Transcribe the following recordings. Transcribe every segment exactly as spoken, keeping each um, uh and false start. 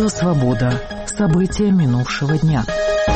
Радио «Свобода». События минувшего дня.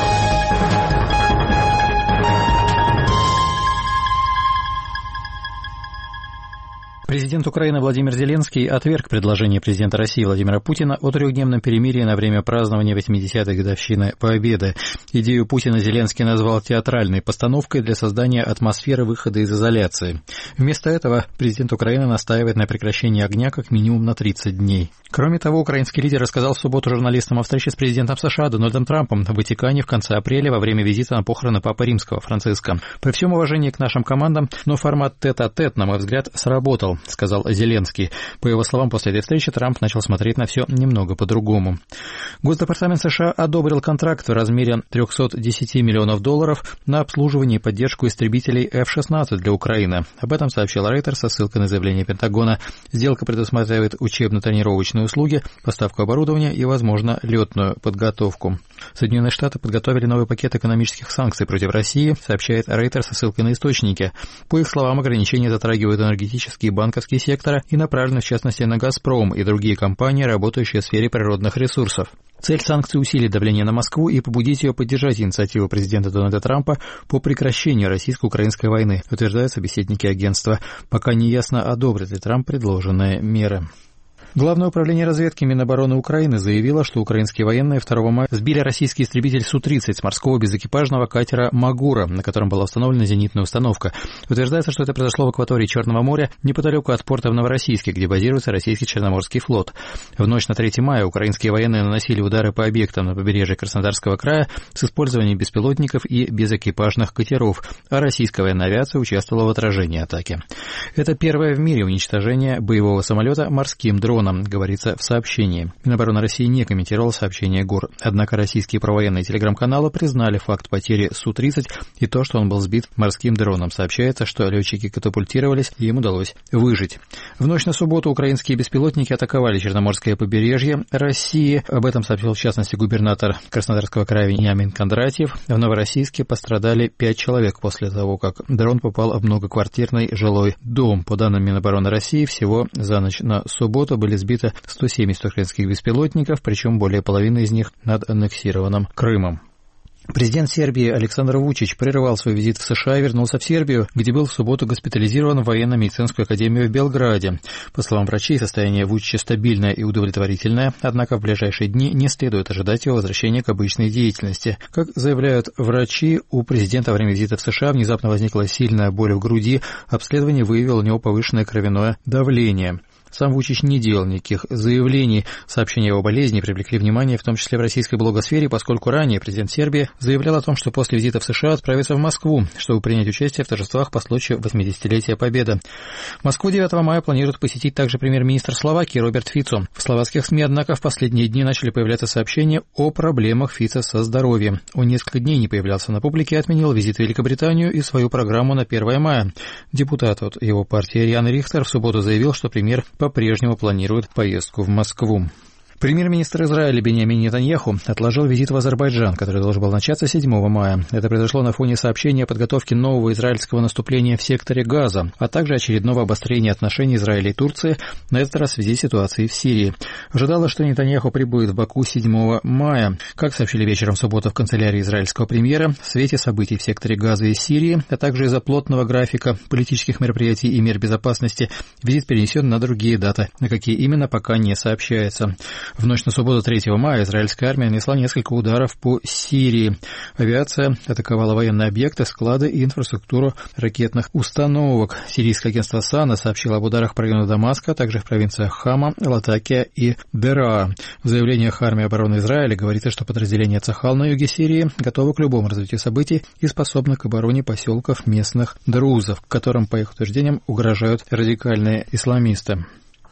Президент Украины Владимир Зеленский отверг предложение президента России Владимира Путина о трехдневном перемирии на время празднования восьмидесятой годовщины Победы. Идею Путина Зеленский назвал театральной постановкой для создания атмосферы выхода из изоляции. Вместо этого президент Украины настаивает на прекращении огня как минимум на тридцать дней. Кроме того, украинский лидер рассказал в субботу журналистам о встрече с президентом США Дональдом Трампом в Ватикане в конце апреля во время визита на похороны Папы Римского Франциска. «При всем уважении к нашим командам, но формат тет-а-тет, на мой взгляд, сработал», — сказал Зеленский. По его словам, после этой встречи Трамп начал смотреть на все немного по-другому. Госдепартамент США одобрил контракт в размере триста десять миллионов долларов на обслуживание и поддержку истребителей эф шестнадцать для Украины. Об этом сообщил Рейтер со ссылкой на заявление Пентагона. Сделка предусматривает учебно-тренировочные услуги, поставку оборудования и, возможно, летную подготовку. Соединенные Штаты подготовили новый пакет экономических санкций против России, сообщает Рейтер со ссылкой на источники. По их словам, ограничения затрагивают энергетические и банковские секторы и направлены в частности на «Газпром» и другие компании, работающие в сфере природных ресурсов. Цель санкций — усилить давление на Москву и побудить ее поддержать инициативу президента Дональда Трампа по прекращению российско-украинской войны, утверждают собеседники агентства. Пока не ясно, одобрит ли Трамп предложенные меры. Главное управление разведки Минобороны Украины заявило, что украинские военные второго мая сбили российский истребитель Су тридцать с морского безэкипажного катера «Магура», на котором была установлена зенитная установка. Утверждается, что это произошло в акватории Черного моря, неподалеку от порта в Новороссийске, где базируется российский Черноморский флот. В ночь на третье мая украинские военные наносили удары по объектам на побережье Краснодарского края с использованием беспилотников и безэкипажных катеров, а российская военная авиация участвовала в отражении атаки. Это первое в мире уничтожение боевого самолета морским дроном, говорится в сообщении. Минобороны России не комментировал сообщение ГУР. Однако российские провоенные телеграм-каналы признали факт потери Су тридцать и то, что он был сбит морским дроном. Сообщается, что летчики катапультировались, и им удалось выжить. В ночь на субботу украинские беспилотники атаковали Черноморское побережье России. Об этом сообщил в частности губернатор Краснодарского края Вениамин Кондратьев. В Новороссийске пострадали пять человек после того, как дрон попал в многоквартирный жилой дом. По данным Минобороны России, всего за ночь на субботу были сбито сто семьдесят украинских беспилотников, причем более половины из них над аннексированным Крымом. Президент Сербии Александр Вучич прервал свой визит в США и вернулся в Сербию, где был в субботу госпитализирован в военно-медицинскую академию в Белграде. По словам врачей, состояние Вучича стабильное и удовлетворительное, однако в ближайшие дни не следует ожидать его возвращения к обычной деятельности. Как заявляют врачи, у президента во время визита в США внезапно возникла сильная боль в груди, обследование выявило у него повышенное кровяное давление. Сам Вучич не делал никаких заявлений. Сообщения о его болезни привлекли внимание, в том числе в российской блогосфере, поскольку ранее президент Сербии заявлял о том, что после визита в США отправится в Москву, чтобы принять участие в торжествах по случаю восьмидесятилетия Победы. Москву девятого мая планирует посетить также премьер-министр Словакии Роберт Фицо. В словацких СМИ, однако, в последние дни начали появляться сообщения о проблемах Фицо со здоровьем. Он несколько дней не появлялся на публике и отменил визит в Великобританию и свою программу на первое мая. Депутат от его партии Ян Рихтер в субботу заявил, что премьер по-прежнему планирует поездку в Москву. Премьер-министр Израиля Биньямин Нетаньяху отложил визит в Азербайджан, который должен был начаться седьмого мая. Это произошло на фоне сообщения о подготовке нового израильского наступления в секторе Газа, а также очередного обострения отношений Израиля и Турции, на этот раз в связи с ситуацией в Сирии. Ожидалось, что Нетаньяху прибудет в Баку седьмого мая. Как сообщили вечером в субботу в канцелярии израильского премьера, в свете событий в секторе Газа и Сирии, а также из-за плотного графика политических мероприятий и мер безопасности, визит перенесен на другие даты, на какие именно пока не сообщается. В ночь на субботу третьего мая израильская армия нанесла несколько ударов по Сирии. Авиация атаковала военные объекты, склады и инфраструктуру ракетных установок. Сирийское агентство САНА сообщило об ударах по району Дамаска, а также в провинциях Хама, Латакия и Дераа. В заявлениях армии обороны Израиля говорится, что подразделения Цахал на юге Сирии готовы к любому развитию событий и способны к обороне поселков местных друзов, которым, по их утверждениям, угрожают радикальные исламисты.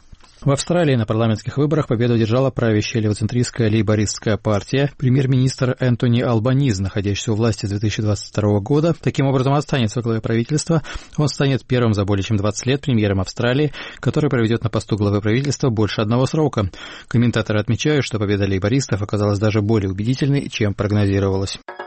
В Австралии на парламентских выборах победу одержала правящая левоцентристская лейбористская партия. Премьер-министр Энтони Албаниз, находящийся у власти с две тысячи двадцать второго года, таким образом останется во главе правительства. Он станет первым за более чем двадцать лет премьером Австралии, который проведет на посту главы правительства больше одного срока. Комментаторы отмечают, что победа лейбористов оказалась даже более убедительной, чем прогнозировалось.